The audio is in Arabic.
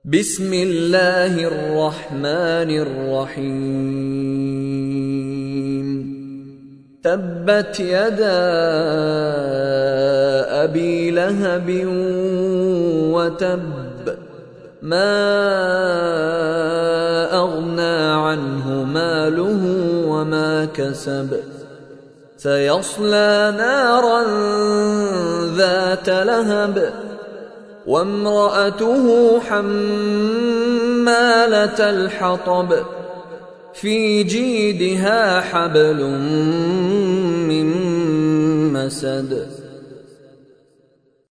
بسم الله الرحمن الرحيم تبت يدا أبي لهب وتب ما أغنى عنه ماله وما كسب سيصلى نارا ذات لهب وامرأته حمالة الحطب في جيدها حبل من مسد